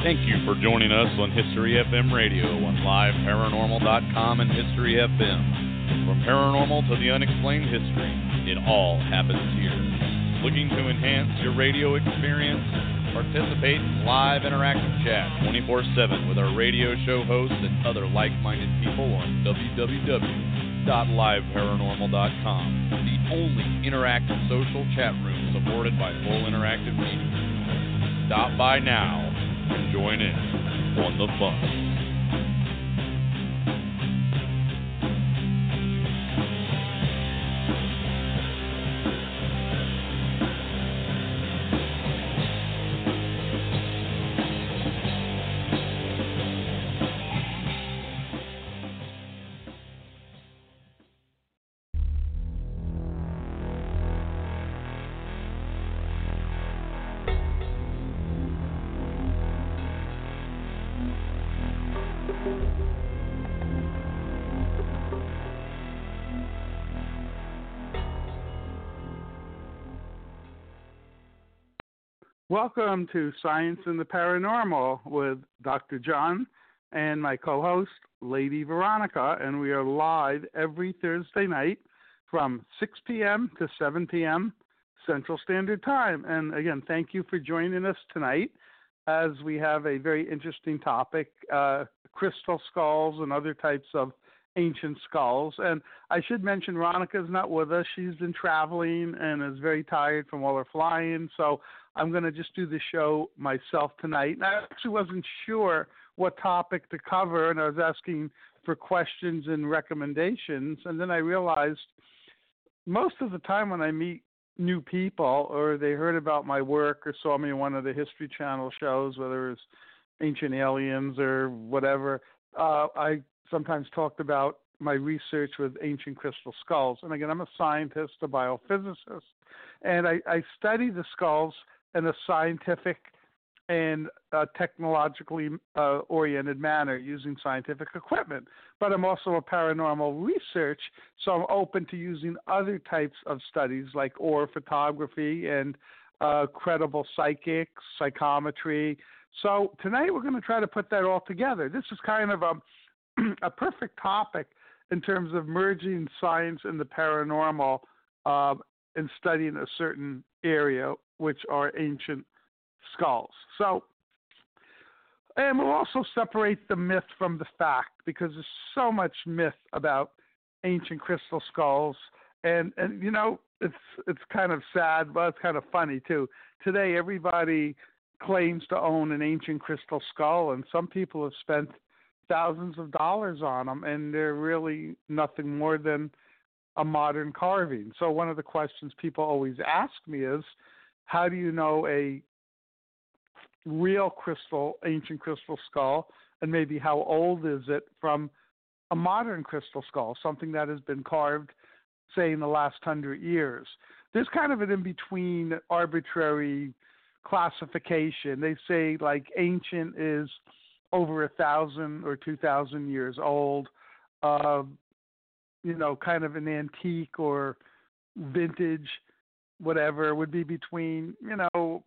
Thank you for joining us on History FM Radio on LiveParanormal.com and History FM. From paranormal to the unexplained history, it all happens here. Looking to enhance your radio experience? Participate in live interactive chat 24/7 with our radio show hosts and other like-minded people on www.liveparanormal.com, the only interactive social chat room supported by full interactive media. Stop by now and join in on the fun. Welcome to Science and the Paranormal with Dr. John and my co-host, Lady Veronica, and we are live every Thursday night from 6 p.m. to 7 p.m. Central Standard Time. And again, thank you for joining us tonight as we have a very interesting topic, crystal skulls and other types of ancient skulls. And I should mention Veronica's not with us. She's been traveling and is very tired from all her flying, so I'm going to just do the show myself tonight. And I actually wasn't sure what topic to cover, and I was asking for questions and recommendations. And then I realized most of the time when I meet new people or they heard about my work or saw me in one of the History Channel shows, whether it's Ancient Aliens or whatever, I sometimes talked about my research with ancient crystal skulls. And again, I'm a scientist, a biophysicist, and I study the skulls in a scientific and technologically oriented manner using scientific equipment. But I'm also a paranormal research, so I'm open to using other types of studies like aura photography and credible psychics, psychometry. So tonight we're going to try to put that all together. This is kind of a perfect topic in terms of merging science and the paranormal and studying a certain area, which are ancient skulls. So, and we'll also separate the myth from the fact, because there's so much myth about ancient crystal skulls. And you know, it's kind of sad, but it's kind of funny too. Today, everybody claims to own an ancient crystal skull, and some people have spent thousands of dollars on them, and they're really nothing more than a modern carving. So one of the questions people always ask me is, how do you know a real ancient crystal skull, and maybe how old is it from a modern crystal skull, something that has been carved, say, in the last 100 years? There's kind of an in-between arbitrary classification. They say, like, ancient is over 1,000 or 2,000 years old. You know, kind of an antique or vintage, whatever, would be between, you know,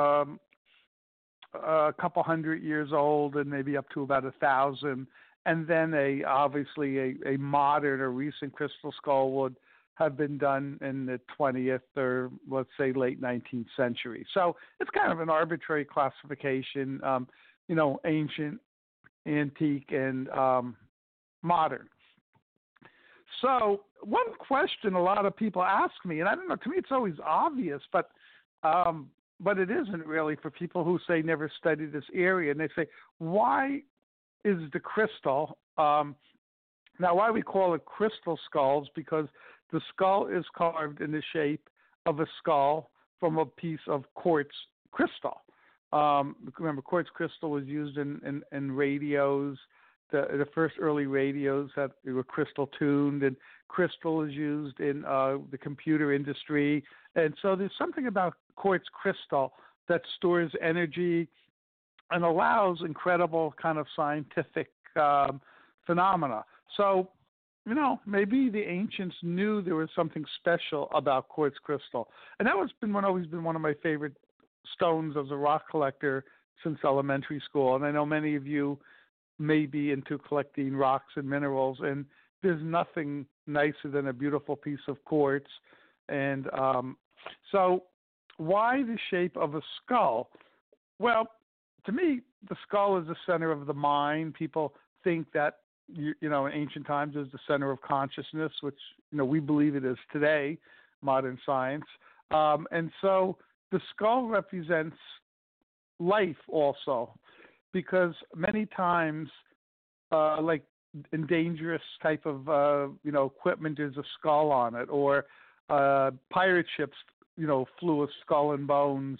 a couple hundred years old and maybe up to about 1,000. And then obviously a modern or recent crystal skull would have been done in the 20th or, let's say, late 19th century. So it's kind of an arbitrary classification, you know, ancient, antique, and modern. So one question a lot of people ask me, and I don't know, to me it's always obvious, but it isn't really for people who say never studied this area. And they say, why is the crystal, now why we call it crystal skulls, because the skull is carved in the shape of a skull from a piece of quartz crystal. Remember, quartz crystal was used in radios. The first early radios were crystal tuned, and crystal is used in the computer industry. And so there's something about quartz crystal that stores energy and allows incredible kind of scientific phenomena. So, you know, maybe the ancients knew there was something special about quartz crystal. And that always been one of my favorite stones as a rock collector since elementary school, and I know many of you may be into collecting rocks and minerals, and there's nothing nicer than a beautiful piece of quartz. And so why the shape of a skull? Well, to me, the skull is the center of the mind. People think that, in ancient times it was the center of consciousness, which, we believe it is today, modern science. And so the skull represents life also, because many times, like in dangerous type of, equipment, there's a skull on it, or pirate ships, flew a skull and bones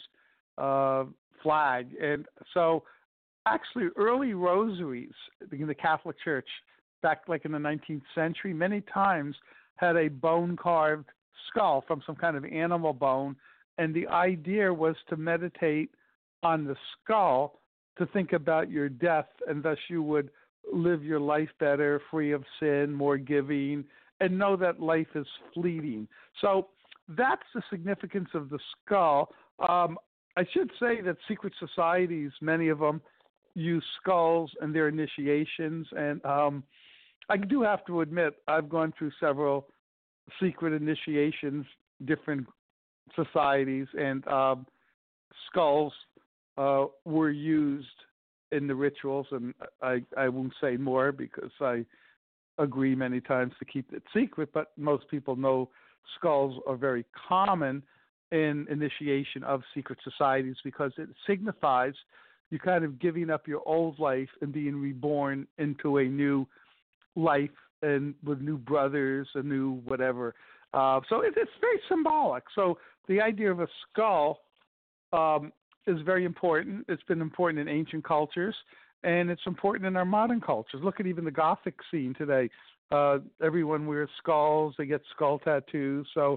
flag. And so actually early rosaries in the Catholic Church back like in the 19th century many times had a bone carved skull from some kind of animal bone, and the idea was to meditate on the skull to think about your death, and thus you would live your life better, free of sin, more giving, and know that life is fleeting. So that's the significance of the skull. I should say that secret societies, many of them, use skulls in their initiations, and I do have to admit I've gone through several secret initiations, different societies, and skulls were used in the rituals, and I won't say more because I agree many times to keep it secret, but most people know skulls are very common in initiation of secret societies because it signifies you kind of giving up your old life and being reborn into a new life and with new brothers, a new whatever. So it's very symbolic. So the idea of a skull is very important. It's been important in ancient cultures, and it's important in our modern cultures. Look at even the Gothic scene today. Everyone wears skulls. They get skull tattoos. So,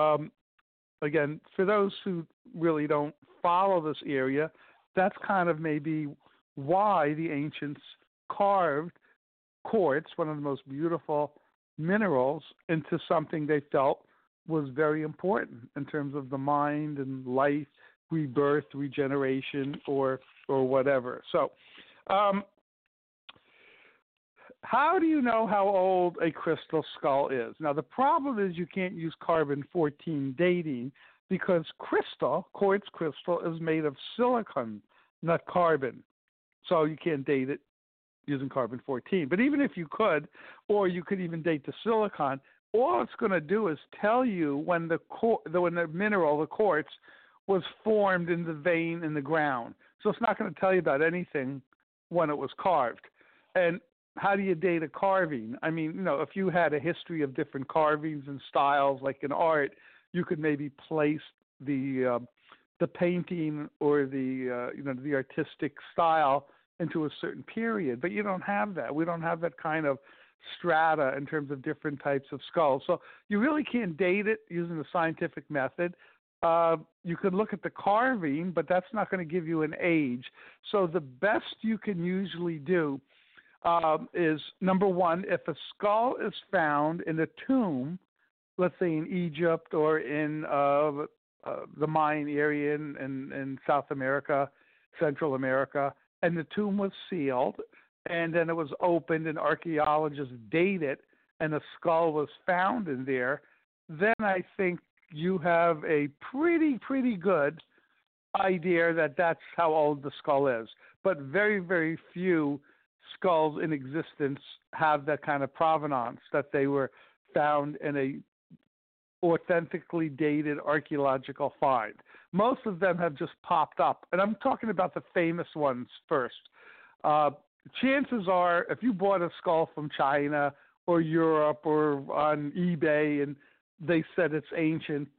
again, for those who really don't follow this area, that's kind of maybe why the ancients carved quartz, one of the most beautiful minerals, into something they felt was very important in terms of the mind and life, rebirth, regeneration, or whatever. So, how do you know how old a crystal skull is? Now, the problem is you can't use carbon-14 dating because quartz crystal, is made of silicon, not carbon. So you can't date it using carbon-14. But even if you could, or you could even date the silicon, all it's going to do is tell you when the mineral, the quartz, was formed in the vein in the ground. So it's not going to tell you about anything when it was carved. And how do you date a carving? I mean, if you had a history of different carvings and styles, like in art, you could maybe place the painting or the artistic style into a certain period. But you don't have that. We don't have that kind of strata in terms of different types of skulls. So you really can't date it using the scientific method. You could look at the carving, but that's not going to give you an age. So the best you can usually do is, number one, if a skull is found in a tomb, let's say in Egypt or in the Mayan area in South America, Central America, and the tomb was sealed, and then it was opened and archaeologists date it, and a skull was found in there, then I think you have a pretty good idea that that's how old the skull is. But very, very few skulls in existence have that kind of provenance, that they were found in a authentically dated archaeological find. Most of them have just popped up, and I'm talking about the famous ones first. Chances are, if you bought a skull from China or Europe or on eBay and they said it's ancient,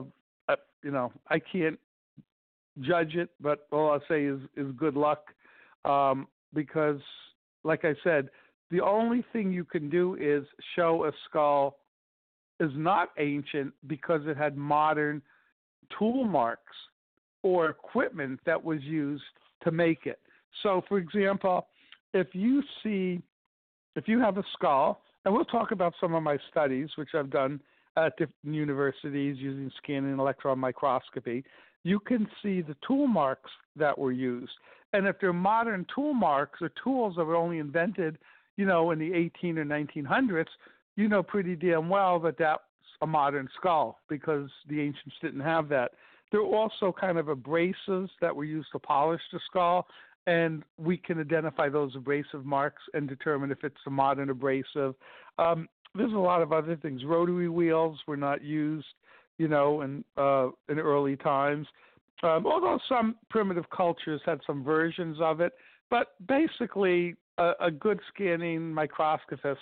I can't judge it, but all I'll say is good luck, because, like I said, the only thing you can do is show a skull is not ancient because it had modern tool marks or equipment that was used to make it. So, for example, if you have a skull, and we'll talk about some of my studies, which I've done at different universities using scanning and electron microscopy, you can see the tool marks that were used. And if they're modern tool marks or tools that were only invented, in the 18 or 1900s, pretty damn well that that's a modern skull because the ancients didn't have that. There are also kind of abrasives that were used to polish the skull, and we can identify those abrasive marks and determine if it's a modern abrasive. There's a lot of other things. Rotary wheels were not used, in early times. Although some primitive cultures had some versions of it, but basically a good scanning microscopist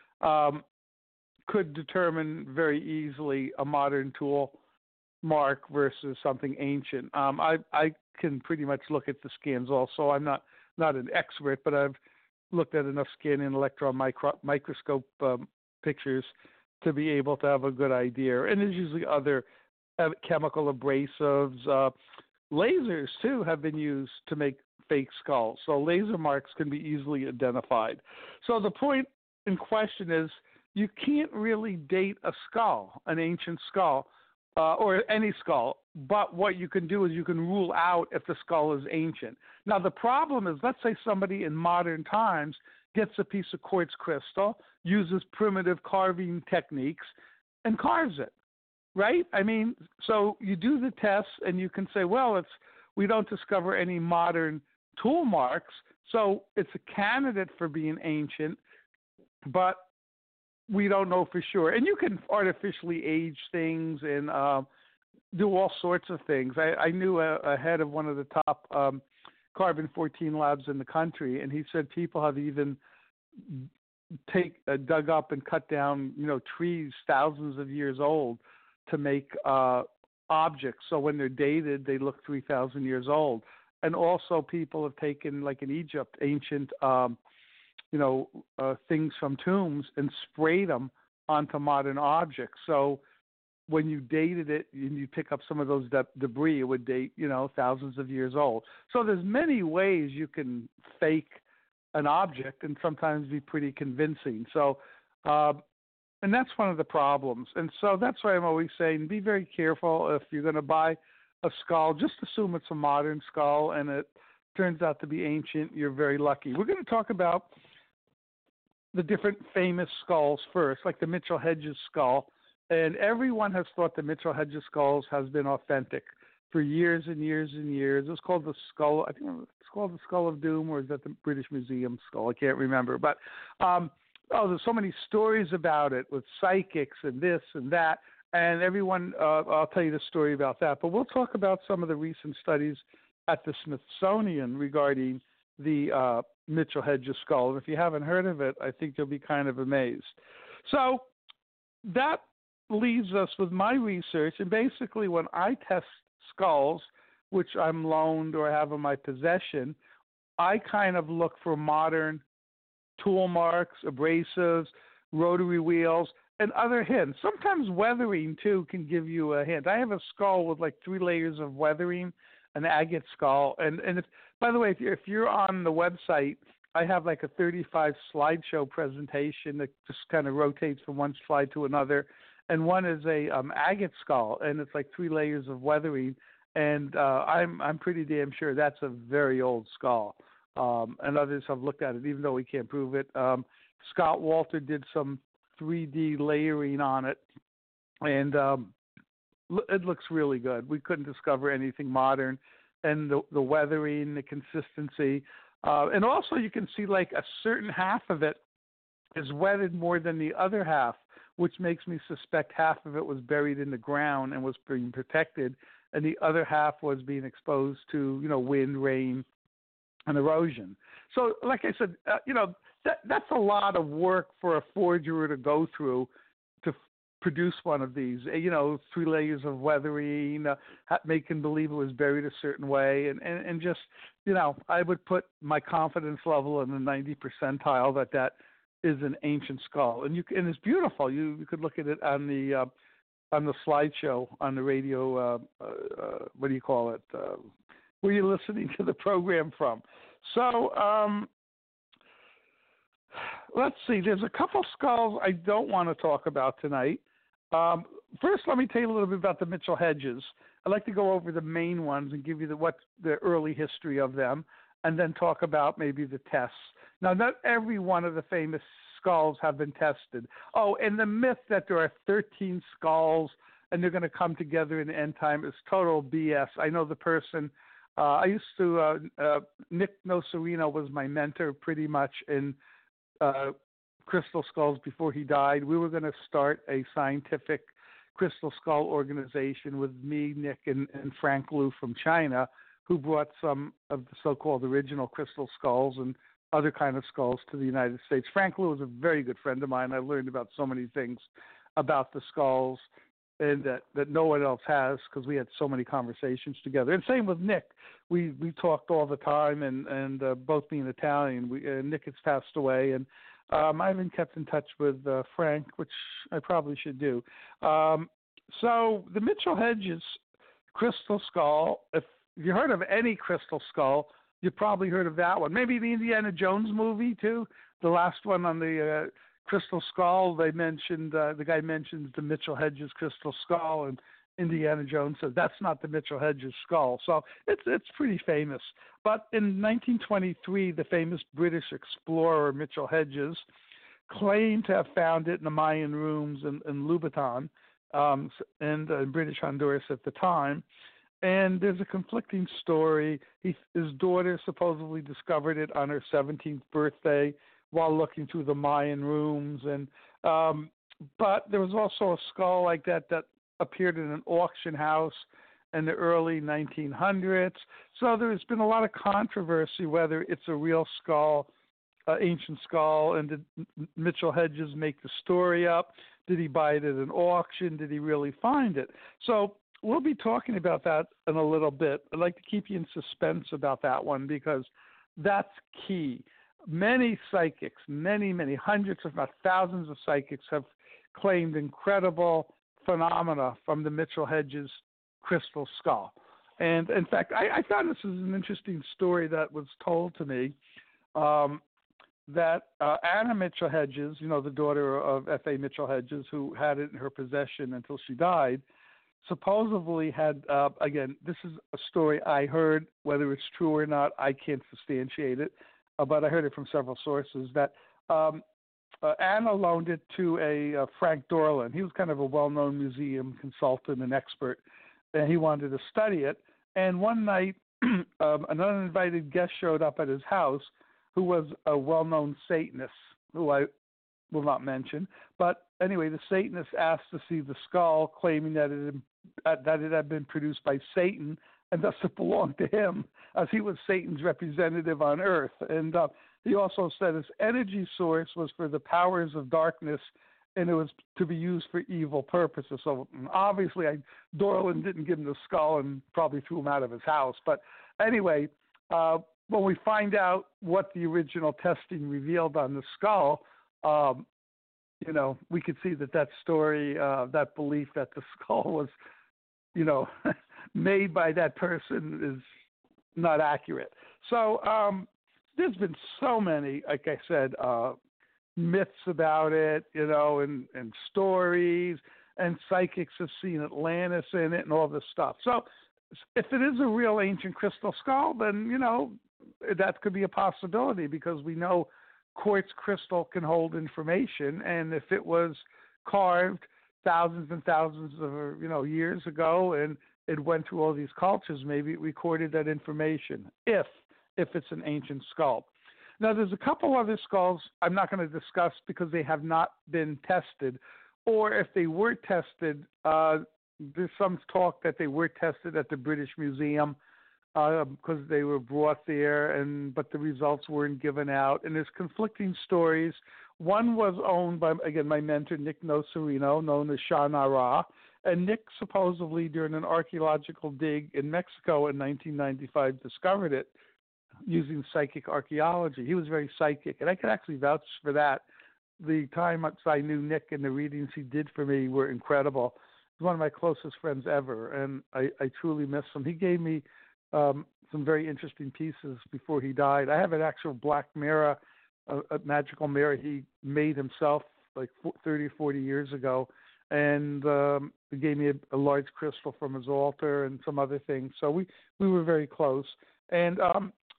could determine very easily a modern tool mark versus something ancient. I can pretty much look at the scans also. I'm not an expert, but I've looked at enough scanning electron microscope pictures to be able to have a good idea. And there's usually other chemical abrasives. Lasers, too, have been used to make fake skulls. So laser marks can be easily identified. So the point in question is you can't really date a skull, an ancient skull, or any skull. But what you can do is you can rule out if the skull is ancient. Now, the problem is, let's say somebody in modern times gets a piece of quartz crystal, uses primitive carving techniques, and carves it. Right? I mean, so you do the tests and you can say, well, we don't discover any modern tool marks, so it's a candidate for being ancient, but we don't know for sure. And you can artificially age things and do all sorts of things. I knew a head of one of the top carbon-14 labs in the country, and he said people have even dug up and cut down, trees thousands of years old to make objects. So when they're dated, they look 3,000 years old. And also people have taken, like in Egypt, ancient, things from tombs and sprayed them onto modern objects. So when you dated it and you pick up some of those debris, it would date, thousands of years old. So there's many ways you can fake an object and sometimes be pretty convincing. So, and that's one of the problems. And so that's why I'm always saying be very careful if you're going to buy a skull. Just assume it's a modern skull and it turns out to be ancient. You're very lucky. We're going to talk about the different famous skulls first, like the Mitchell Hedges skull. And everyone has thought the Mitchell Hedges skulls has been authentic for years and years and years. It was called the skull. I think it's called the Skull of Doom, or is that the British Museum skull? I can't remember. But there's so many stories about it with psychics and this and that. And everyone, I'll tell you the story about that. But we'll talk about some of the recent studies at the Smithsonian regarding the Mitchell Hedges skull. And if you haven't heard of it, I think you'll be kind of amazed. So that leaves us with my research. And basically when I test skulls, which I'm loaned or have in my possession, I kind of look for modern tool marks, abrasives, rotary wheels, and other hints. Sometimes weathering, too, can give you a hint. I have a skull with like 3 layers of weathering, an agate skull. And if, by the way, if you're on the website, I have like a 35 slideshow presentation that just kind of rotates from one slide to another. And one is a agate skull, and it's like 3 layers of weathering. And I'm pretty damn sure that's a very old skull. And others have looked at it, even though we can't prove it. Scott Walter did some 3D layering on it, and it looks really good. We couldn't discover anything modern, and the weathering, the consistency, and also you can see like a certain half of it is weathered more than the other half, which makes me suspect half of it was buried in the ground and was being protected, and the other half was being exposed to, wind, rain, and erosion. So, like I said, that's a lot of work for a forger to go through to produce one of these. 3 layers of weathering, making believe it was buried a certain way, and just, I would put my confidence level in the 90 percentile that is an ancient skull, and it's beautiful. You could look at it on the slideshow on the radio. What do you call it? Where you're listening to the program from. So let's see. There's a couple skulls I don't want to talk about tonight. First, let me tell you a little bit about the Mitchell Hedges. I'd like to go over the main ones and give you the early history of them. and then talk about maybe the tests. Now, not every one of the famous skulls have been tested. Oh, and the myth that there are 13 skulls and they're going to come together in the end time is total BS. I know the person, I used to, Nick Nocerino was my mentor pretty much in crystal skulls before he died. We were going to start a scientific crystal skull organization with me, Nick, and Frank Lu from China, who brought some of the so-called original crystal skulls and other kind of skulls to the United States. Frank Lu was a very good friend of mine. I learned about so many things about the skulls and that no one else has, because we had so many conversations together. And same with Nick. We talked all the time, and both being Italian, Nick has passed away, and I haven't kept in touch with Frank, which I probably should do. So the Mitchell Hedges crystal skull, if you heard of any crystal skull, you probably heard of that one. Maybe the Indiana Jones movie, too. The last one on the crystal skull, they mentioned, the guy mentions the Mitchell Hedges crystal skull, and Indiana Jones says that's not the Mitchell Hedges skull. So it's pretty famous. But in 1923, the famous British explorer Mitchell Hedges claimed to have found it in the Mayan rooms in Lubitan, and British Honduras at the time. And there's a conflicting story. His daughter supposedly discovered it on her 17th birthday while looking through the Mayan rooms. And but there was also a skull like that appeared in an auction house in the early 1900s. So there's been a lot of controversy whether it's a real skull, ancient skull, and did Mitchell Hedges make the story up? Did he buy it at an auction? Did he really find it? So we'll be talking about that in a little bit. I'd like to keep you in suspense about that one because that's key. Many psychics, many, hundreds, if not thousands of psychics have claimed incredible phenomena from the Mitchell Hedges crystal skull. And in fact, I found this is an interesting story that was told to me, that Anna Mitchell Hedges, the daughter of F.A. Mitchell Hedges, who had it in her possession until she died, supposedly had, again, this is a story I heard, whether it's true or not, I can't substantiate it, but I heard it from several sources, that Anna loaned it to a Frank Dorland. He was kind of a well-known museum consultant and expert, and he wanted to study it. And one night, an uninvited guest showed up at his house who was a well-known Satanist, who I will not mention. But anyway, the Satanist asked to see the skull, claiming that it had been produced by Satan, and thus it belonged to him, as he was Satan's representative on earth. And he also said his energy source was for the powers of darkness, and it was to be used for evil purposes. So obviously, Dorland didn't give him the skull and probably threw him out of his house. But anyway, when we find out what the original testing revealed on the skull, we could see that story, that belief that the skull was, made by that person is not accurate. So there's been so many, like I said, myths about it, and stories, and psychics have seen Atlantis in it and all this stuff. So if it is a real ancient crystal skull, then, that could be a possibility because we know quartz crystal can hold information. And if it was carved thousands and thousands of, years ago and it went through all these cultures, maybe it recorded that information if it's an ancient skull. Now, there's a couple other skulls I'm not going to discuss because they have not been tested, or if they were tested, there's some talk that they were tested at the British Museum because they were brought there, but the results weren't given out. And there's conflicting stories. One was owned by, again, my mentor, Nick Nocerino, known as Shah Nara. And Nick supposedly, during an archaeological dig in Mexico in 1995, discovered it using psychic archaeology. He was very psychic, and I can actually vouch for that. The time I knew Nick and the readings he did for me were incredible. He's one of my closest friends ever, and I truly miss him. He gave me some very interesting pieces before he died. I have an actual black mirror, a magical mirror he made himself like 30 or 40 years ago, and he gave me a large crystal from his altar and some other things. So we were very close. And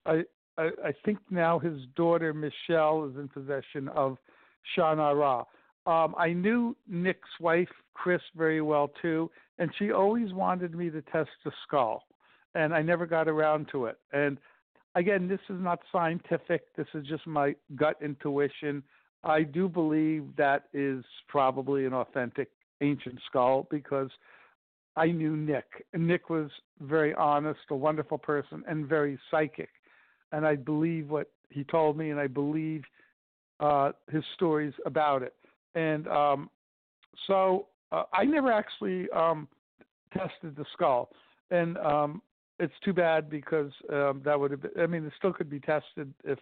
I think now his daughter Michelle is in possession of Shah-Na-Ra. I knew Nick's wife, Chris, very well too, and she always wanted me to test the skull, and I never got around to it. And again, this is not scientific. This is just my gut intuition. I do believe that is probably an authentic ancient skull because I knew Nick. And Nick was very honest, a wonderful person, and very psychic. And I believe what he told me, and I believe his stories about it. And so I never actually tested the skull. And it's too bad because that would have been, I mean, it still could be tested if,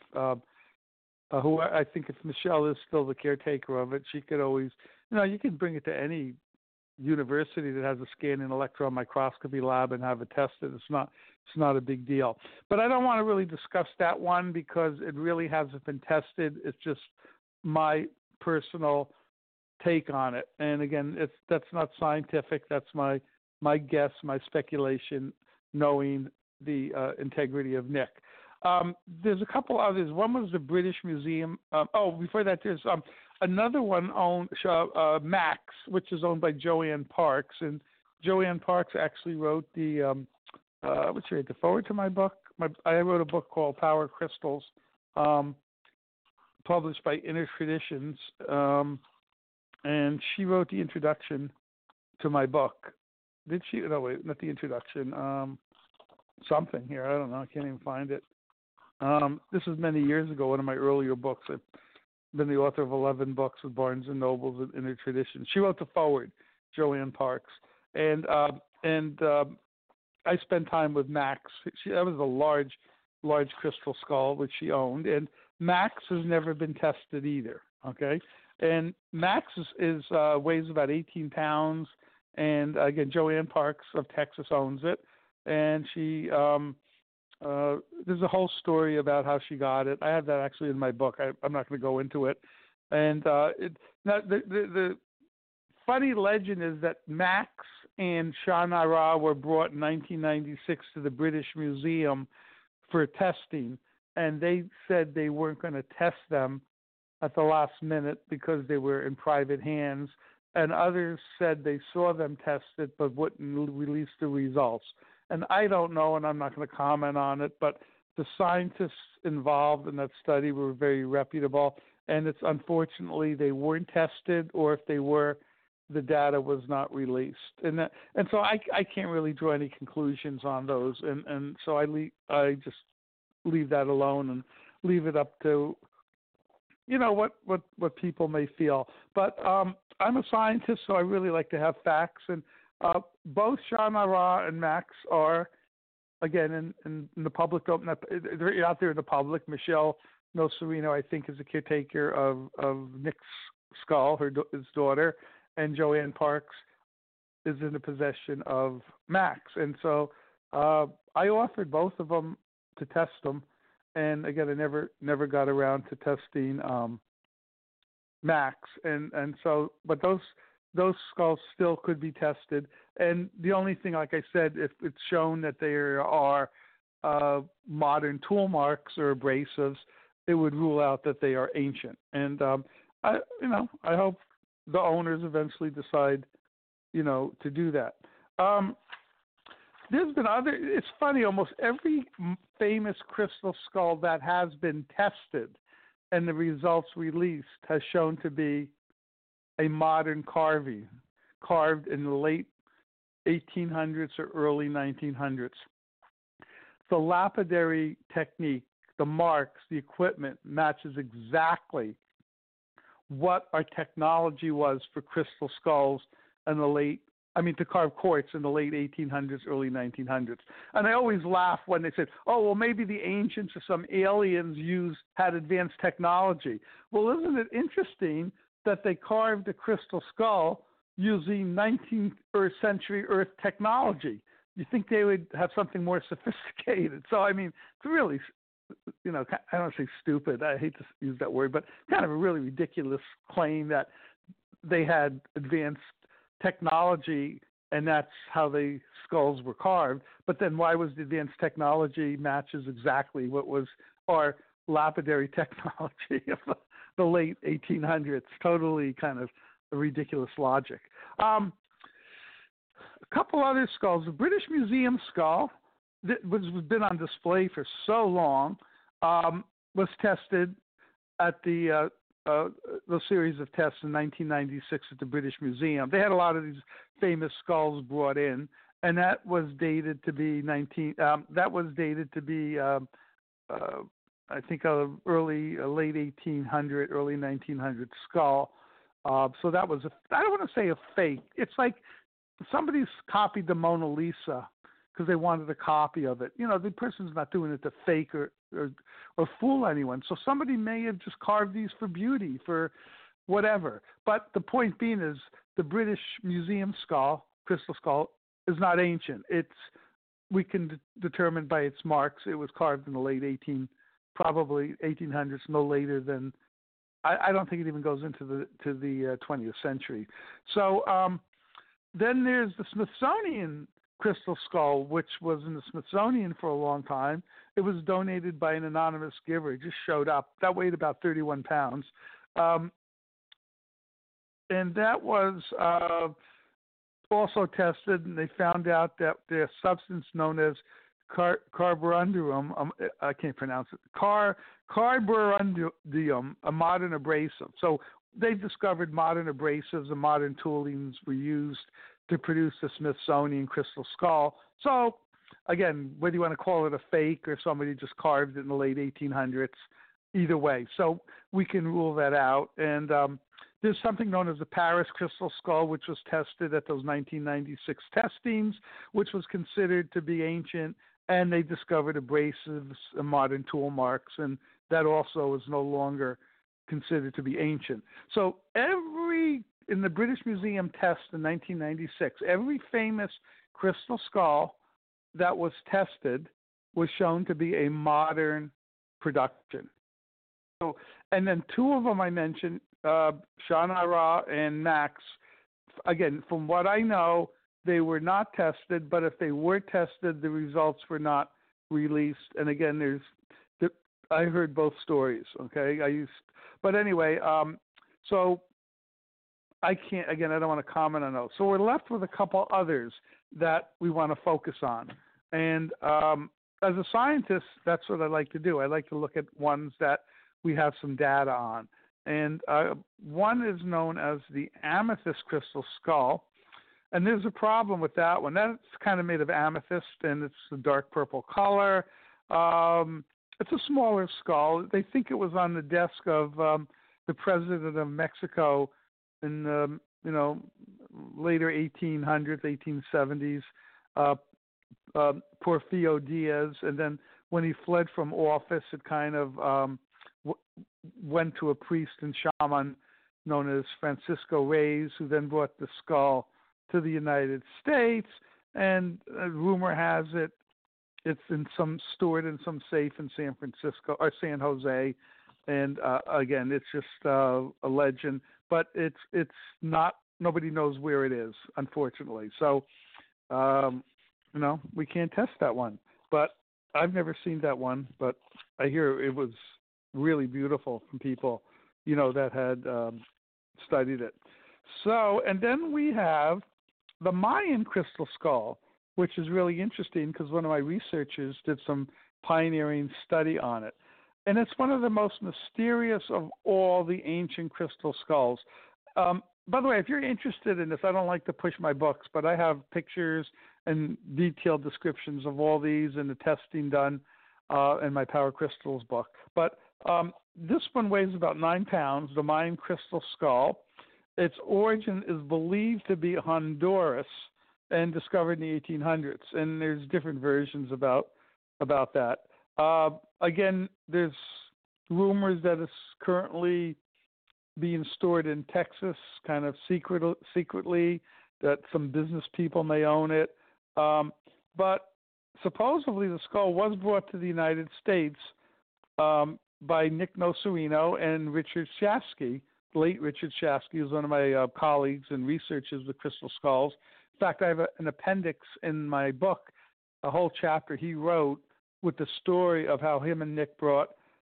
I think if Michelle is still the caretaker of it, she could always, you can bring it to any university that has a scanning electron microscopy lab and have it tested. It's not a big deal. But I don't want to really discuss that one because it really hasn't been tested. It's just my personal take on it. And again, that's not scientific. That's my guess, my speculation, knowing the integrity of Nick. There's a couple others. One was the British Museum. Before that, there's another one owned Max, which is owned by Joanne Parks, and Joanne Parks actually wrote the the forward to my book. I wrote a book called Power Crystals, published by Inner Traditions, and she wrote the introduction to my book. Did she? No, wait, not the introduction. Something here. I don't know. I can't even find it. This was many years ago, one of my earlier books. I've been the author of 11 books with Barnes & Nobles and Inner Traditions. She wrote the forward, Joanne Parks. And I spent time with Max. That was a large crystal skull, which she owned. And Max has never been tested either, okay? And Max is weighs about 18 pounds. And, again, Joanne Parks of Texas owns it. And she there's a whole story about how she got it. I have that actually in my book. I'm not going to go into it. And the funny legend is that Max and Shah-Na-Ra were brought in 1996 to the British Museum for testing, and they said they weren't going to test them at the last minute because they were in private hands, and others said they saw them tested but wouldn't release the results. And I don't know, and I'm not going to comment on it, but the scientists involved in that study were very reputable, and it's unfortunately they weren't tested, or if they were, the data was not released. And so I can't really draw any conclusions on those, and so I just leave that alone and leave it up to what people may feel. But I'm a scientist, so I really like to have facts, and both Shah-Na-Ra and Max are, again, in the public. They're out there in the public. Michelle Nocerino, I think, is a caretaker of Nick's skull, his daughter, and Joanne Parks is in the possession of Max. And so I offered both of them to test them, and again, I never got around to testing Max. And so, but those skulls still could be tested. And the only thing, like I said, if it's shown that there are modern tool marks or abrasives, it would rule out that they are ancient. And I hope the owners eventually decide, to do that. There's been it's funny, almost every famous crystal skull that has been tested and the results released has shown to be a modern carving, carved in the late 1800s or early 1900s. The lapidary technique, the marks, the equipment matches exactly what our technology was for crystal skulls in to carve quartz in the late 1800s, early 1900s. And I always laugh when they said, oh, well, maybe the ancients or some aliens had advanced technology. Well, isn't it interesting that they carved a crystal skull using 19th century Earth technology? You think they would have something more sophisticated? So, it's really, I don't want to say stupid. I hate to use that word, but kind of a really ridiculous claim that they had advanced technology and that's how the skulls were carved. But then why was the advanced technology matches exactly what was or lapidary technology of the late 1800s. Totally kind of a ridiculous logic. A couple other skulls. The British Museum skull, that was been on display for so long, was tested at the series of tests in 1996 at the British Museum. They had a lot of these famous skulls brought in, and that was dated to be I think late 1800, early 1900 skull. So that was I don't want to say a fake. It's like somebody's copied the Mona Lisa because they wanted a copy of it. The person's not doing it to fake or fool anyone. So somebody may have just carved these for beauty, for whatever. But the point being is the British Museum skull, crystal skull, is not ancient. We can determine by its marks it was carved in the late 1800s, no later than, I don't think it even goes into the 20th century. So then there's the Smithsonian crystal skull, which was in the Smithsonian for a long time. It was donated by an anonymous giver. It just showed up. That weighed about 31 pounds. And that was also tested, and they found out that there's substance known as carborundum, I can't pronounce it, carborundum, a modern abrasive. So they discovered modern abrasives and modern toolings were used to produce the Smithsonian crystal skull. So, again, whether you want to call it a fake or somebody just carved it in the late 1800s, either way. So we can rule that out. And there's something known as the Paris crystal skull, which was tested at those 1996 testings, which was considered to be ancient, and they discovered abrasives and modern tool marks, and that also is no longer considered to be ancient. So in the British Museum test in 1996, every famous crystal skull that was tested was shown to be a modern production. So, and then two of them I mentioned, Shah-Nara and Max, again, from what I know, they were not tested, but if they were tested, the results were not released. And again, I heard both stories, okay? But anyway, so I don't want to comment on those. So we're left with a couple others that we want to focus on. And as a scientist, that's what I like to do. I like to look at ones that we have some data on. And one is known as the amethyst crystal skull. And there's a problem with that one. That's kind of made of amethyst, and it's a dark purple color. It's a smaller skull. They think it was on the desk of the president of Mexico in later 1800s, 1870s, Porfirio Diaz. And then when he fled from office, it kind of went to a priest and shaman known as Francisco Reyes, who then brought the skull to the United States. And rumor has it, it's stored in some safe in San Francisco or San Jose. And again, it's just a legend, but it's not. Nobody knows where it is, unfortunately. So, we can't test that one. But I've never seen that one. But I hear it was really beautiful from people, that had studied it. So, and then we have the Mayan crystal skull, which is really interesting because one of my researchers did some pioneering study on it. And it's one of the most mysterious of all the ancient crystal skulls. By the way, if you're interested in this, I don't like to push my books, but I have pictures and detailed descriptions of all these and the testing done in my Power Crystals book. But this one weighs about 9 pounds, the Mayan crystal skull. Its origin is believed to be Honduras and discovered in the 1800s. And there's different versions about that. Again, there's rumors that it's currently being stored in Texas, kind of secretly, that some business people may own it. But supposedly the skull was brought to the United States by Nick Nocerino and Richard Shafsky. Late Richard Shafsky is one of my colleagues and researchers with crystal skulls. In fact, I have an appendix in my book, a whole chapter he wrote with the story of how him and Nick brought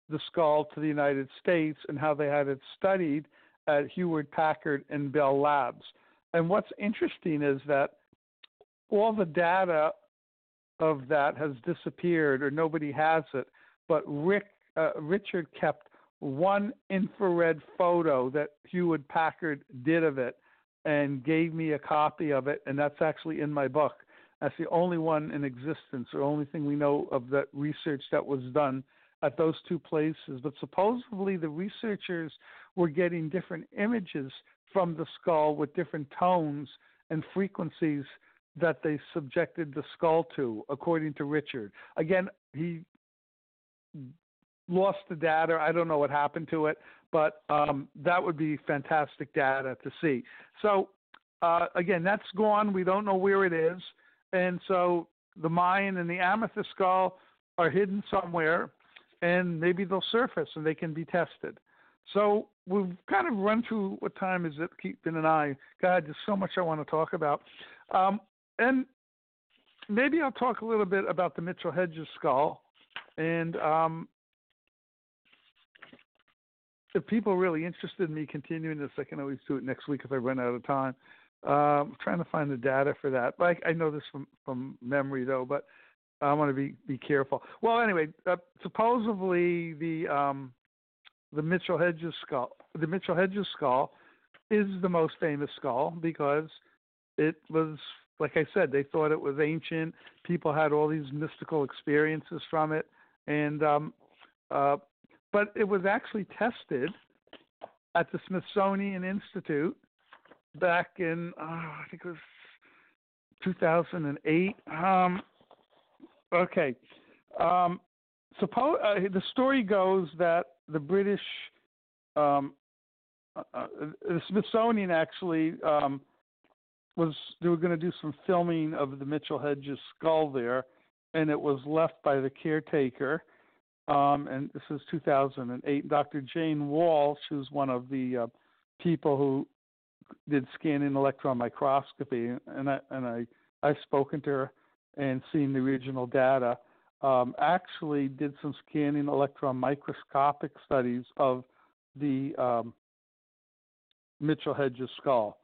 the skull to the United States and how they had it studied at Hewlett Packard and Bell Labs. And what's interesting is that all the data of that has disappeared, or nobody has it, but Richard kept one infrared photo that Hewlett Packard did of it and gave me a copy of it, and that's actually in my book. That's the only one in existence, or only thing we know of that research that was done at those two places. But supposedly the researchers were getting different images from the skull with different tones and frequencies that they subjected the skull to, according to Richard. Again, he lost the data. I don't know what happened to it, but that would be fantastic data to see. So, again, that's gone. We don't know where it is. And so the Mayan and the amethyst skull are hidden somewhere, and maybe they'll surface and they can be tested. So we've kind of run through what time is it, keeping an eye. God, there's so much I want to talk about. And maybe I'll talk a little bit about the Mitchell Hedges skull. And if people are really interested in me continuing this, I can always do it next week if I run out of time. I'm trying to find the data for that. But I know this from memory, though, but I want to be careful. Well, anyway, supposedly the Mitchell Hedges skull is the most famous skull because it was, like I said, they thought it was ancient. People had all these mystical experiences from it, and but it was actually tested at the Smithsonian Institute back in I think it was 2008. Okay. The story goes that the British, the Smithsonian actually they were going to do some filming of the Mitchell Hedges skull there, and it was left by the caretaker. And this is 2008. Dr. Jane Walsh, who's one of the people who did scanning electron microscopy, and I've spoken to her and seen the original data, actually did some scanning electron microscopic studies of the Mitchell Hedges skull.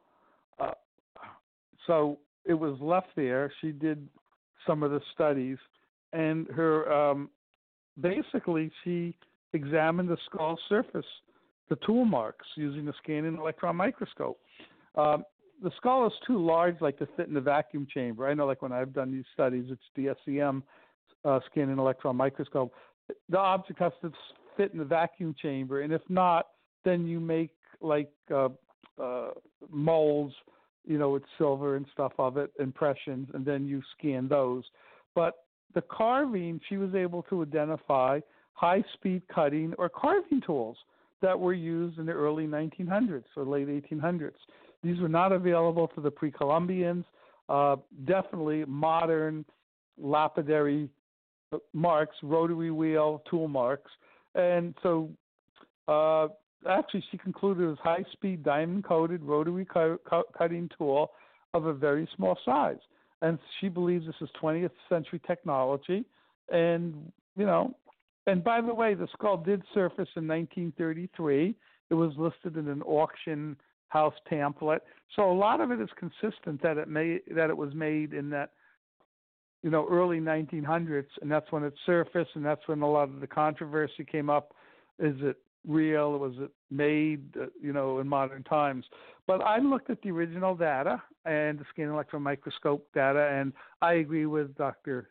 So it was left there. She did some of the studies, and her basically she examined the skull surface, the tool marks, using a scanning electron microscope. The skull is too large, like, to fit in the vacuum chamber. I know, like, when I've done these studies, it's the SEM scanning electron microscope. The object has to fit in the vacuum chamber, and if not, then you make, like, molds, with silver and stuff of it, impressions, and then you scan those. But the carving, she was able to identify high-speed cutting or carving tools that were used in the early 1900s or late 1800s. These were not available to the pre-Columbians. Definitely modern lapidary marks, rotary wheel tool marks. And so actually she concluded it was high-speed diamond-coated rotary cutting tool of a very small size. And she believes this is 20th century technology. And, and by the way, the skull did surface in 1933. It was listed in an auction house pamphlet. So a lot of it is consistent that it was made in that, early 1900s, and that's when it surfaced, and that's when a lot of the controversy came up. Is it real? Was it made, in modern times? But I looked at the original data and the scanning electron microscope data, and I agree with Dr.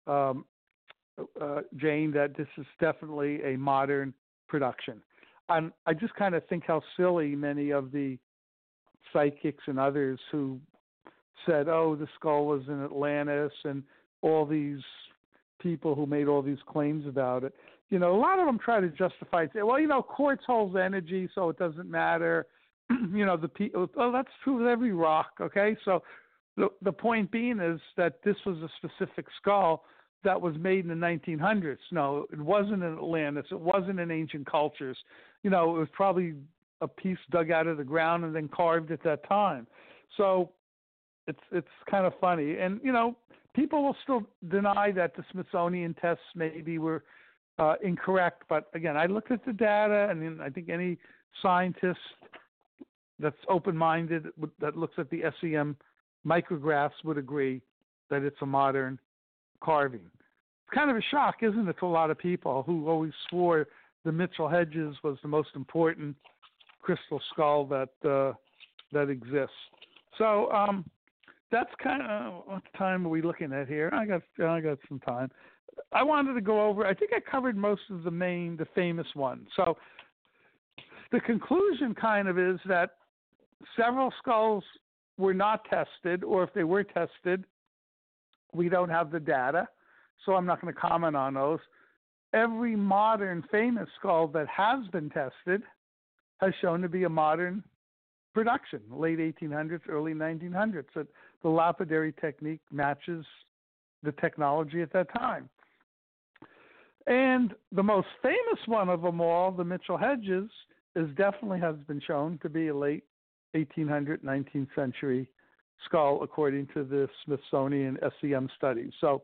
Jane that this is definitely a modern production. And I just kind of think how silly many of the psychics and others who said, oh, the skull was in Atlantis, and all these people who made all these claims about it. A lot of them try to justify it. Say, well, quartz holds energy, so it doesn't matter. That's true with every rock, okay? So the point being is that this was a specific skull that was made in the 1900s. No, it wasn't in Atlantis. It wasn't in ancient cultures. It was probably a piece dug out of the ground and then carved at that time. So it's kind of funny. And, people will still deny that the Smithsonian tests maybe were incorrect. But again, I looked at the data, and then I think any scientist that's open-minded that looks at the SEM micrographs would agree that it's a modern carving. It's kind of a shock, isn't it, to a lot of people who always swore the Mitchell Hedges was the most important crystal skull that exists. So that's kind of what time are we looking at here? I got some time. I wanted to go over. I think I covered most of the famous ones. So the conclusion kind of is that several skulls were not tested, or if they were tested, we don't have the data, so I'm not going to comment on those. Every modern famous skull that has been tested has shown to be a modern production, late 1800s, early 1900s. So the lapidary technique matches the technology at that time. And the most famous one of them all, the Mitchell Hedges, definitely has been shown to be a late 1800, 19th century skull, according to the Smithsonian SEM studies. So,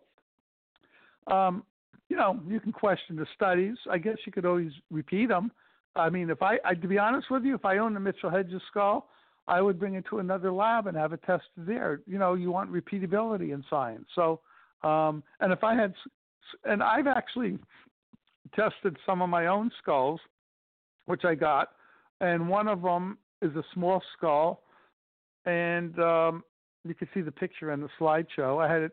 you can question the studies. I guess you could always repeat them. I mean, to be honest with you, if I owned a Mitchell Hedges skull, I would bring it to another lab and have it tested there. You want repeatability in science. So, and I've actually tested some of my own skulls, which I got, and one of them is a small skull, and you can see the picture in the slideshow. I had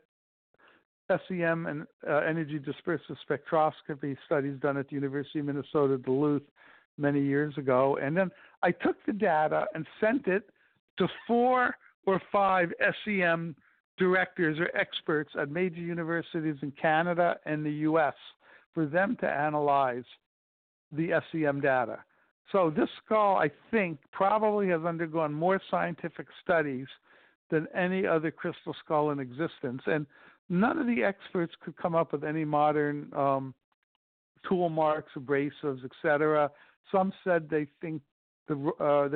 SEM and energy dispersive spectroscopy studies done at the University of Minnesota Duluth many years ago, and then I took the data and sent it to 4 or 5 SEM directors or experts at major universities in Canada and the U.S. for them to analyze the SEM data. So this skull, I think, probably has undergone more scientific studies than any other crystal skull in existence. And none of the experts could come up with any modern tool marks, abrasives, etc. Some said they think there's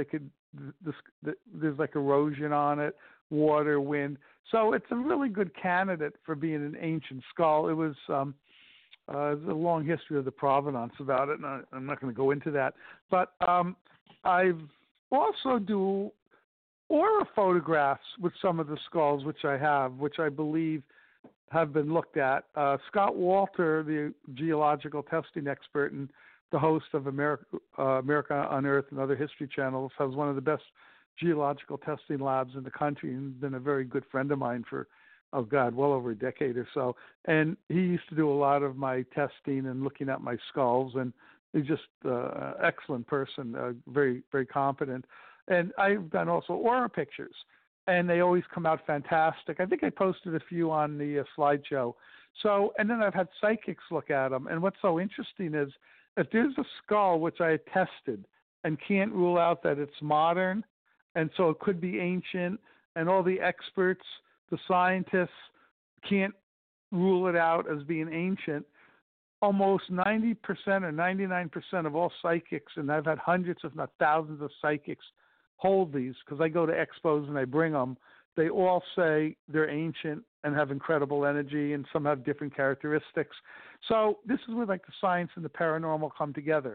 like erosion on it, water, wind. So it's a really good candidate for being an ancient skull. It was there's a long history of the provenance about it, and I'm not going to go into that. But I've also do aura photographs with some of the skulls, which I believe have been looked at. Scott Walter, the geological testing expert and the host of America on Earth and other history channels, has one of the best geological testing labs in the country and been a very good friend of mine for, well over a decade or so. And he used to do a lot of my testing and looking at my skulls, and he's just an excellent person, very, very competent. And I've done also aura pictures, and they always come out fantastic. I think I posted a few on the slideshow. So, and then I've had psychics look at them. And what's so interesting is if there's a skull which I had tested and can't rule out that it's modern, and so it could be ancient, and all the experts, the scientists, can't rule it out as being ancient, almost 90% or 99% of all psychics, and I've had hundreds if not thousands of psychics hold these because I go to expos and I bring them, they all say they're ancient and have incredible energy, and some have different characteristics. So this is where like the science and the paranormal come together.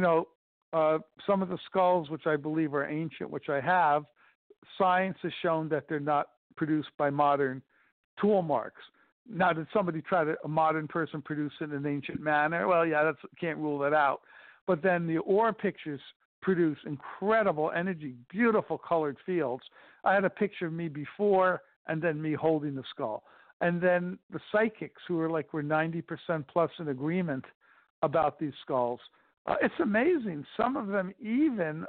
Some of the skulls which I believe are ancient, which I have, science has shown that they're not produced by modern tool marks. Now, did somebody a modern person produce it in an ancient manner? Well, yeah, can't rule that out. But then the aura pictures produce incredible energy, beautiful colored fields. I had a picture of me before and then me holding the skull. And then the psychics who were 90% plus in agreement about these skulls. It's amazing. Some of them even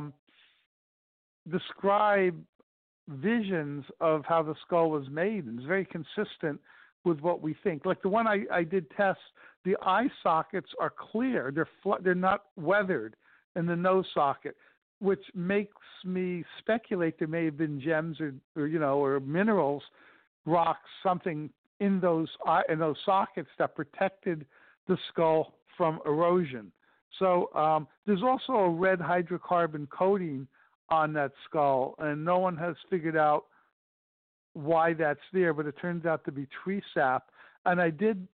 describe visions of how the skull was made, and it's very consistent with what we think. Like the one I did test, the eye sockets are clear. They're not weathered in the nose socket, which makes me speculate there may have been gems or minerals, rocks, something in those sockets that protected the skull from erosion. So there's also a red hydrocarbon coating on that skull, and no one has figured out why that's there, but it turns out to be tree sap. And I did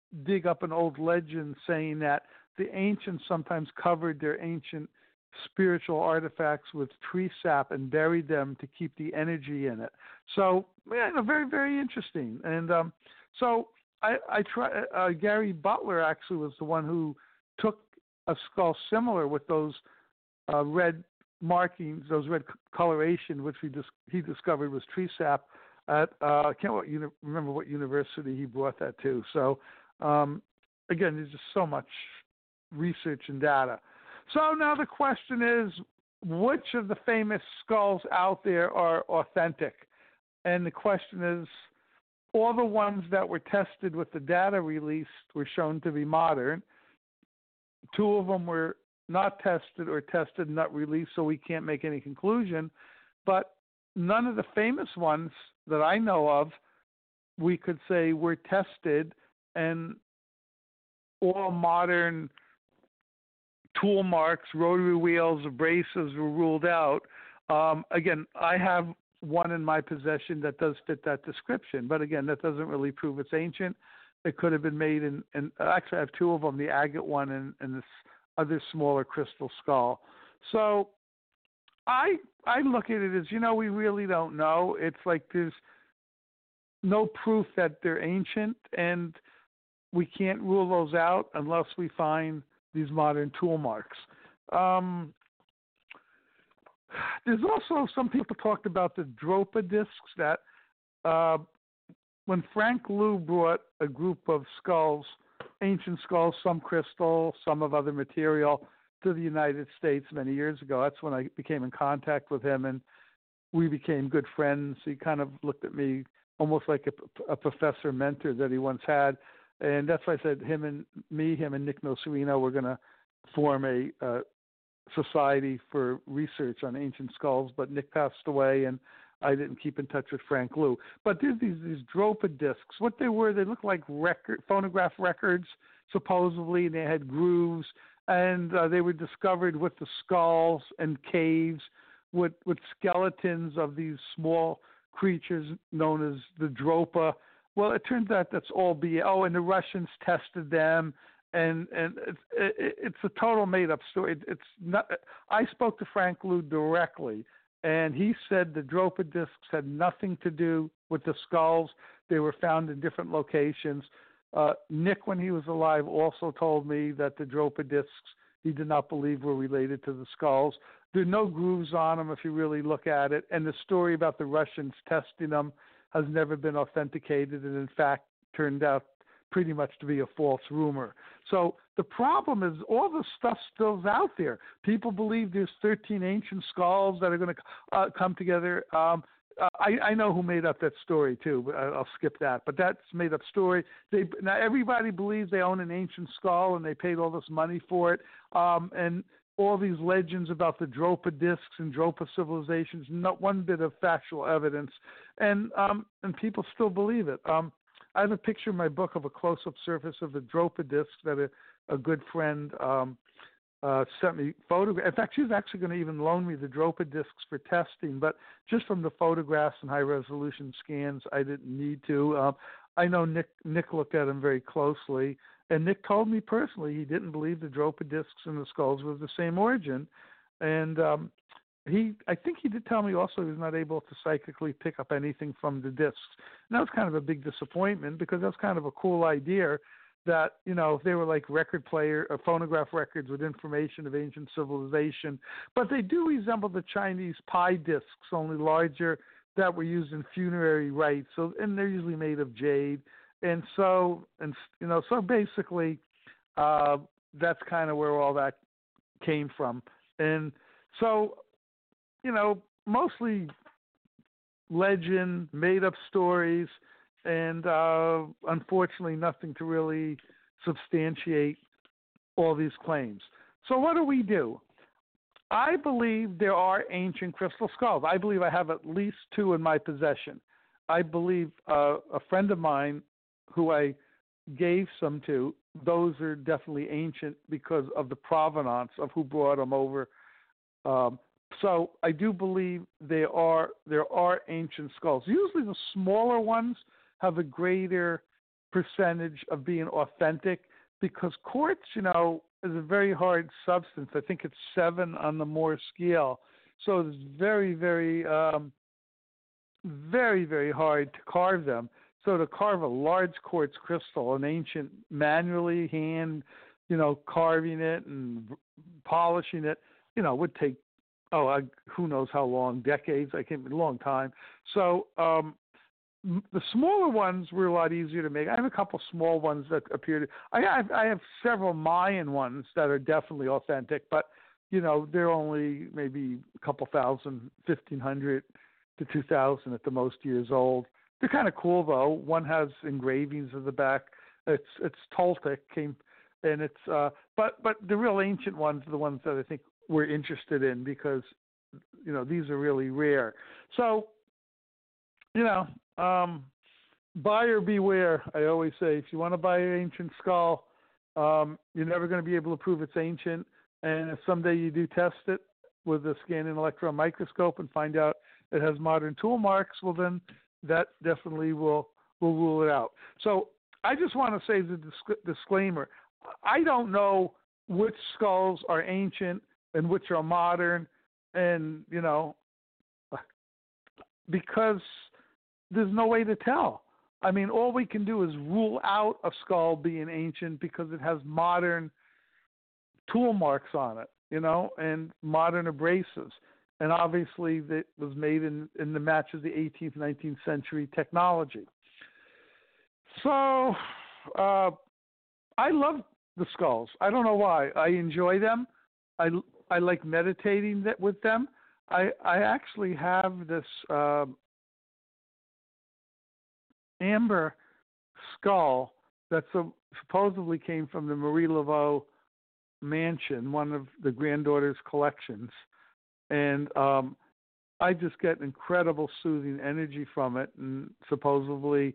dig up an old legend saying that the ancients sometimes covered their ancient spiritual artifacts with tree sap and buried them to keep the energy in it. So, very, very interesting. And so I try. Gary Butler actually was the one who took a skull similar with those red markings, those red coloration, which he discovered was tree sap at I can't remember what university he brought that to. So again, there's just so much research and data. So now the question is, which of the famous skulls out there are authentic? And the question is, all the ones that were tested with the data released were shown to be modern. 2 of them were not tested or tested not released, so we can't make any conclusion. But none of the famous ones that I know of, we could say were tested, and all modern tool marks, rotary wheels, abrasives were ruled out. Again, I have one in my possession that does fit that description, but again, that doesn't really prove it's ancient. It could have been made in actually I have 2 of them, the agate one and this other smaller crystal skull. So I look at it as, we really don't know. It's like there's no proof that they're ancient, and we can't rule those out unless we find these modern tool marks. There's also some people talked about the Dropa discs that when Frank Lu brought a group of skulls, ancient skulls, some crystal, some of other material, to the United States many years ago, that's when I became in contact with him, and we became good friends. He kind of looked at me almost like a professor mentor that he once had. And that's why I said him and Nick Nocerino were going to form a society for research on ancient skulls, but Nick passed away, and I didn't keep in touch with Frank Lu. But there's these Dropa discs. What they were, they looked like phonograph records, supposedly, and they had grooves, and they were discovered with the skulls and caves with skeletons of these small creatures known as the Dropa. Well, it turns out that's all BS. Oh, and the Russians tested them, and it's a total made-up story. It's not. I spoke to Frank Lu directly, and he said the Dropa discs had nothing to do with the skulls. They were found in different locations. Nick, when he was alive, also told me that the Dropa discs he did not believe were related to the skulls. There are no grooves on them if you really look at it, and the story about the Russians testing them has never been authenticated, and in fact turned out pretty much to be a false rumor. So the problem is all the stuff still's out there. People believe there's 13 ancient skulls that are going to come together. I know who made up that story too, but I'll skip that. But that's a made up story. Now everybody believes they own an ancient skull, and they paid all this money for it. And all these legends about the Dropa discs and Dropa civilizations, not one bit of factual evidence, and people still believe it. I have a picture in my book of a close-up surface of the Dropa discs that a good friend sent me photograph. In fact, she was actually going to even loan me the Dropa discs for testing, but just from the photographs and high-resolution scans, I didn't need to. I know Nick looked at them very closely, and Nick told me personally he didn't believe the Dropa discs and the skulls were of the same origin, and I think he did tell me also he was not able to psychically pick up anything from the discs. And that was kind of a big disappointment, because that's kind of a cool idea that, if they were like record player or phonograph records with information of ancient civilization. But they do resemble the Chinese pie discs, only larger, that were used in funerary rites. So, and they're usually made of jade. And so basically, that's kind of where all that came from. And so, mostly legend, made-up stories, and unfortunately nothing to really substantiate all these claims. So what do? I believe there are ancient crystal skulls. I believe I have at least 2 in my possession. I believe a friend of mine who I gave some to, those are definitely ancient because of the provenance of who brought them over. So I do believe there are ancient skulls. Usually the smaller ones have a greater percentage of being authentic, because quartz, is a very hard substance. I think it's 7 on the Mohs scale. So it's very, very, very, very hard to carve them. So to carve a large quartz crystal, an ancient, manually hand, carving it and polishing it, would take, who knows how long, decades, a long time. So the smaller ones were a lot easier to make. I have a couple small ones that appear to, I have several Mayan ones that are definitely authentic, but, they're only maybe a couple thousand, 1,500 to 2,000 at the most years old. They're kind of cool though. One has engravings at the back. It's Toltec and it's but the real ancient ones are the ones that I think we're interested in, because these are really rare. So buyer beware. I always say, if you want to buy an ancient skull, you're never going to be able to prove it's ancient. And if someday you do test it with a scanning electron microscope and find out it has modern tool marks, well then that definitely will rule it out. So I just want to say the disclaimer. I don't know which skulls are ancient and which are modern, and because there's no way to tell. I mean, all we can do is rule out a skull being ancient because it has modern tool marks on it, and modern abrasives. And obviously that was made in the match of the 18th, 19th century technology. So I love the skulls. I don't know why. I enjoy them. I like meditating with them. I actually have this amber skull that supposedly came from the Marie Laveau mansion, one of the granddaughter's collections. And I just get incredible soothing energy from it. And supposedly,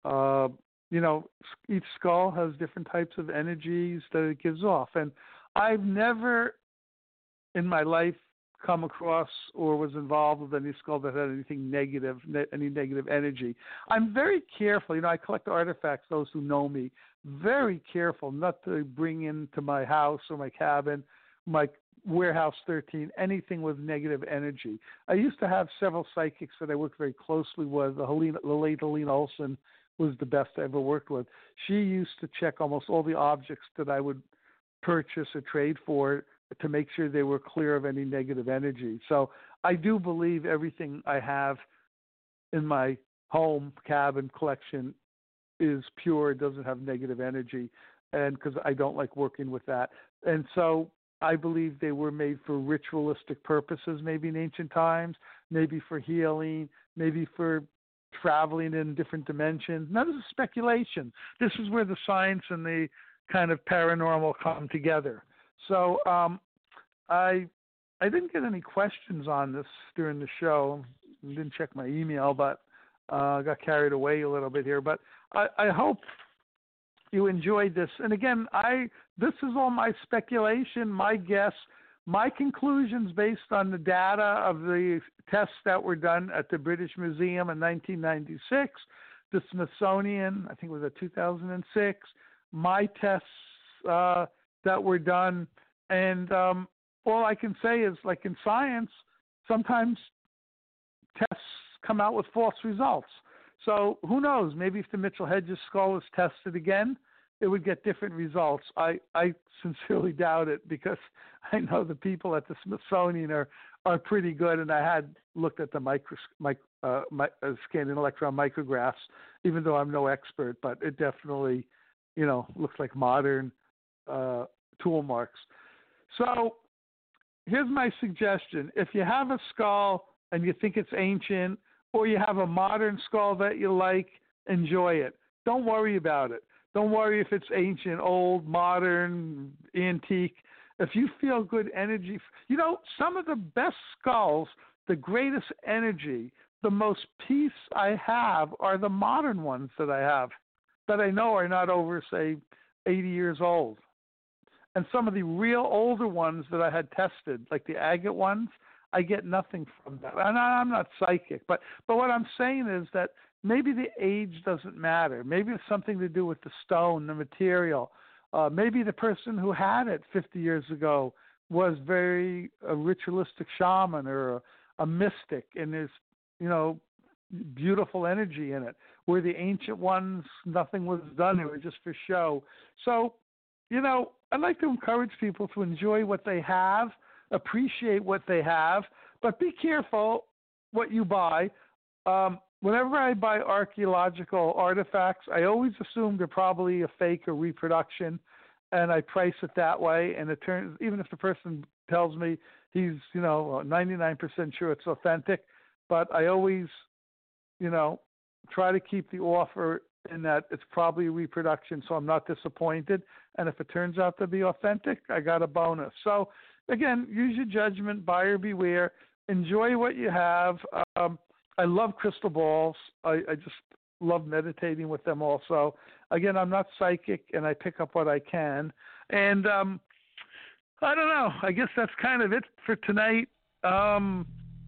each skull has different types of energies that it gives off. And I've never in my life come across or was involved with any skull that had anything negative, any negative energy. I'm very careful. I collect artifacts, those who know me, very careful not to bring into my house or my cabin, my Warehouse 13, anything with negative energy. I used to have several psychics that I worked very closely with. The late Helene Olson was the best I ever worked with. She used to check almost all the objects that I would purchase or trade for to make sure they were clear of any negative energy. So I do believe everything I have in my home cabin collection is pure, doesn't have negative energy, and because I don't like working with that. And so I believe they were made for ritualistic purposes, maybe in ancient times, maybe for healing, maybe for traveling in different dimensions. None of this is speculation. This is where the science and the kind of paranormal come together. So I didn't get any questions on this during the show. I didn't check my email, but I got carried away a little bit here. But I hope you enjoyed this. And again, this is all my speculation, my guess, my conclusions based on the data of the tests that were done at the British Museum in 1996, the Smithsonian, I think it was at 2006, my tests that were done. And all I can say is, like in science, sometimes tests come out with false results. So who knows? Maybe if the Mitchell Hedges skull is tested again, it would get different results. I sincerely doubt it, because I know the people at the Smithsonian are pretty good, and I had looked at the scanning electron micrographs, even though I'm no expert, but it definitely, looks like modern tool marks. So here's my suggestion. If you have a skull and you think it's ancient, or you have a modern skull that you like, enjoy it. Don't worry about it. Don't worry if it's ancient, old, modern, antique. If you feel good energy, some of the best skulls, the greatest energy, the most peace I have are the modern ones that I have, that I know are not over, say, 80 years old. And some of the real older ones that I had tested, like the agate ones, I get nothing from that. And I'm not psychic, but what I'm saying is that maybe the age doesn't matter. Maybe it's something to do with the stone, the material. Maybe the person who had it 50 years ago was a ritualistic shaman or a mystic, and there's, beautiful energy in it. Where the ancient ones, nothing was done. It was just for show. So, I'd like to encourage people to enjoy what they have, appreciate what they have, but be careful what you buy. Whenever I buy archaeological artifacts, I always assume they're probably a fake or reproduction, and I price it that way. And it turns, even if the person tells me he's, 99% sure it's authentic, but I always, try to keep the offer in that it's probably a reproduction, so I'm not disappointed. And if it turns out to be authentic, I got a bonus. So, again, use your judgment, buyer beware. Enjoy what you have. I love crystal balls. I just love meditating with them also. Again, I'm not psychic, and I pick up what I can. And I don't know. I guess that's kind of it for tonight. I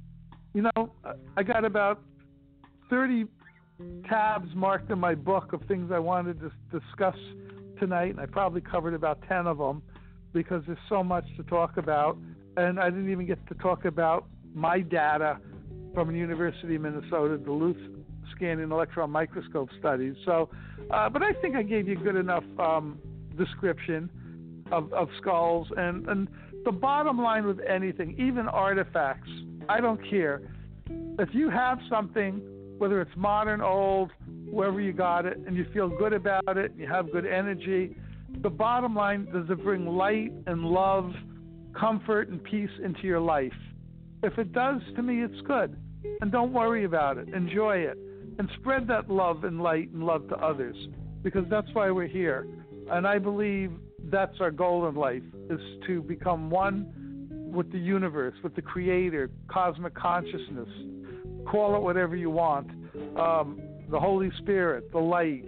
got about 30 tabs marked in my book of things I wanted to discuss tonight, and I probably covered about 10 of them because there's so much to talk about. And I didn't even get to talk about my data from the University of Minnesota, Duluth Scanning Electron Microscope studies. So, but I think I gave you a good enough description of skulls. And the bottom line with anything, even artifacts, I don't care. If you have something, whether it's modern, old, wherever you got it, and you feel good about it, you have good energy, the bottom line, does it bring light and love, comfort and peace into your life? If it does, to me, it's good. And don't worry about it. Enjoy it. And spread that love and light and love to others, because that's why we're here. And I believe that's our goal in life, is to become one with the universe, with the Creator, cosmic consciousness. Call it whatever you want. The Holy Spirit, the light.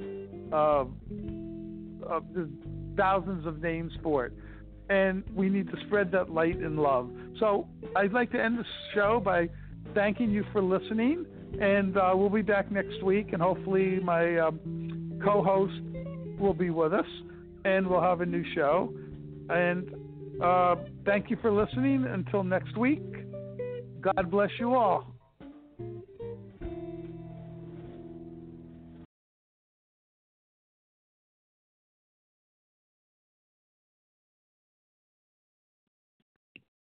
There's thousands of names for it. And we need to spread that light and love. So I'd like to end the show by thanking you for listening. And we'll be back next week. And hopefully my co-host will be with us. And we'll have a new show. And thank you for listening. Until next week, God bless you all.